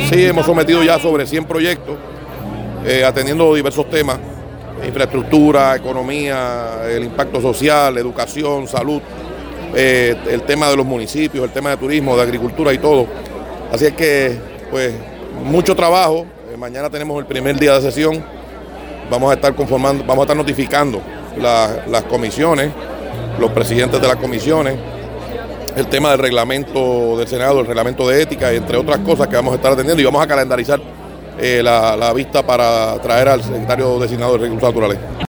Sí, hemos sometido ya sobre 100 proyectos, atendiendo diversos temas: infraestructura, economía, el impacto social, educación, salud, el tema de los municipios, el tema de turismo, de agricultura y todo. Así es que, pues, mucho trabajo. Mañana tenemos el primer día de sesión. Vamos a estar notificando las comisiones, los presidentes de las comisiones, el tema del reglamento del Senado, el reglamento de ética, entre otras cosas que vamos a estar atendiendo, y vamos a calendarizar la vista para traer al secretario designado de Recursos Naturales.